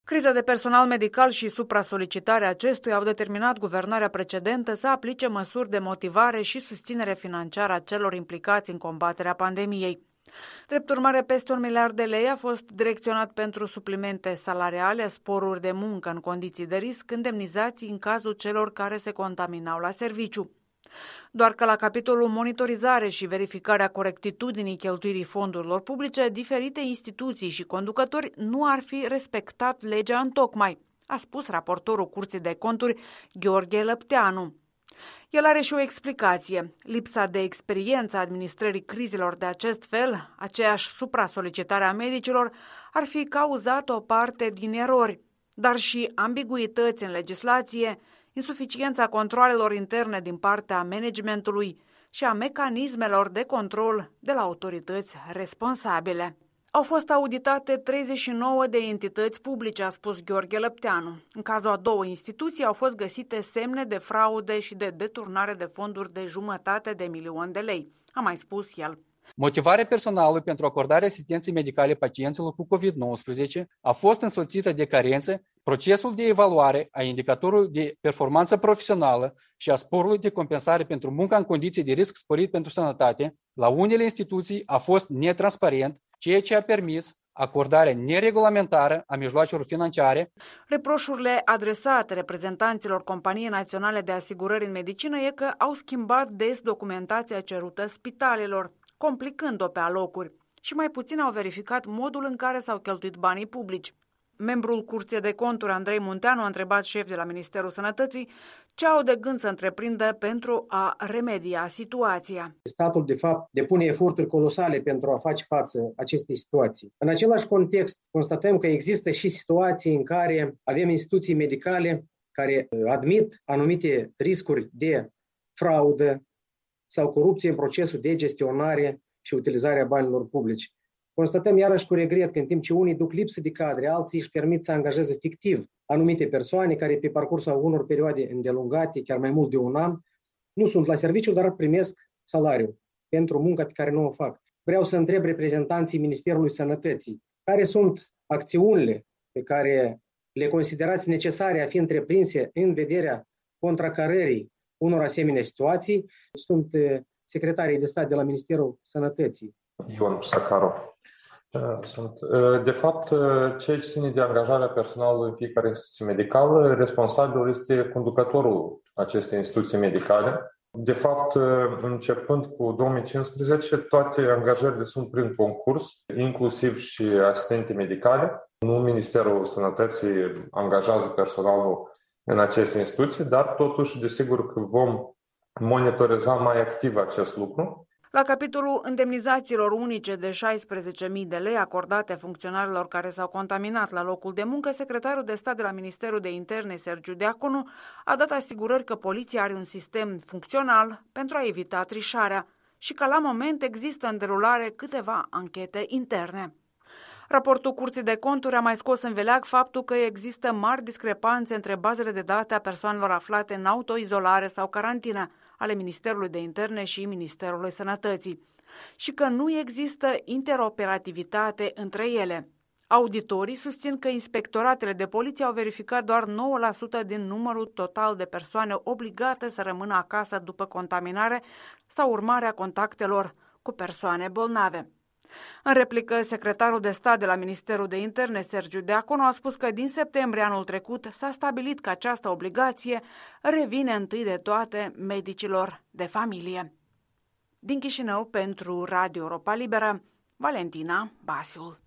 Criza de personal medical și supra-solicitarea acestuia au determinat guvernarea precedentă să aplice măsuri de motivare și susținere financiară a celor implicați în combaterea pandemiei. Drept urmare, peste 1 miliard de lei a fost direcționat pentru suplimente salariale, sporuri de muncă în condiții de risc, indemnizații în cazul celor care se contaminau la serviciu. Doar că la capitolul monitorizare și verificarea corectitudinii cheltuirii fondurilor publice, diferite instituții și conducători nu ar fi respectat legea întocmai, a spus raportorul Curții de Conturi Gheorghe Lăpteanu. El are și o explicație. Lipsa de experiență a administrării crizelor de acest fel, aceeași supra-solicitare a medicilor, ar fi cauzat o parte din erori, dar și ambiguități în legislație, insuficiența controalelor interne din partea managementului și a mecanismelor de control de la autorități responsabile. Au fost auditate 39 de entități publice, a spus Gheorghe Lăpteanu. În cazul a 2 instituții au fost găsite semne de fraude și de deturnare de fonduri de 500 milioane de lei, a mai spus el. Motivarea personalului pentru acordarea asistenței medicale pacienților cu COVID-19 a fost însoțită de carențe, procesul de evaluare a indicatorului de performanță profesională și a sporului de compensare pentru munca în condiții de risc sporit pentru sănătate, la unele instituții a fost netransparent, ceea ce a permis acordarea neregulamentară a mijloacelor financiare. Reproșurile adresate reprezentanților Companiei Naționale de Asigurări în Medicină e că au schimbat des documentația cerută spitalelor, complicând-o pe alocuri, și mai puțin au verificat modul în care s-au cheltuit banii publici. Membrul Curții de Conturi Andrei Munteanu a întrebat șef de la Ministerul Sănătății ce au de gând să întreprindă pentru a remedia situația. Statul, de fapt, depune eforturi colosale pentru a face față acestei situații. În același context, constatăm că există și situații în care avem instituții medicale care admit anumite riscuri de fraudă sau corupție în procesul de gestionare și utilizare a banilor publici. Constatăm iarăși cu regret că în timp ce unii duc lipsă de cadre, alții își permit să angajeze fictiv anumite persoane care pe parcursul unor perioade îndelungate, chiar mai mult de un an, nu sunt la serviciu, dar primesc salariu pentru munca pe care nu o fac. Vreau să întreb reprezentanții Ministerului Sănătății care sunt acțiunile pe care le considerați necesare a fi întreprinse în vederea contracarării unor asemenea situații. Sunt secretarii de stat de la Ministerul Sănătății. Ion Sacarov. De fapt, ceea ce ține de angajarea personalului în fiecare instituție medicală, responsabilul este conducătorul acestei instituții medicale. De fapt, începând cu 2015, toate angajările sunt prin concurs, inclusiv și asistente medicale. Nu Ministerul Sănătății angajează personalul în aceste instituții, dar totuși, desigur că vom monitoriza mai activ acest lucru. La capitolul indemnizațiilor unice de 16.000 de lei acordate funcționarilor care s-au contaminat la locul de muncă, secretarul de stat de la Ministerul de Interne, Sergiu Deaconu, a dat asigurări că poliția are un sistem funcțional pentru a evita trișarea și că la moment există în derulare câteva anchete interne. Raportul Curții de Conturi a mai scos în veleag faptul că există mari discrepanțe între bazele de date a persoanelor aflate în autoizolare sau carantină ale Ministerului de Interne și Ministerului Sănătății și că nu există interoperativitate între ele. Auditorii susțin că inspectoratele de poliție au verificat doar 9% din numărul total de persoane obligate să rămână acasă după contaminare sau urmarea contactelor cu persoane bolnave. În replică, secretarul de stat de la Ministerul de Interne, Sergiu Deaconu, a spus că din septembrie anul trecut s-a stabilit că această obligație revine întâi de toate medicilor de familie. Din Chișinău, pentru Radio Europa Liberă, Valentina Basiul.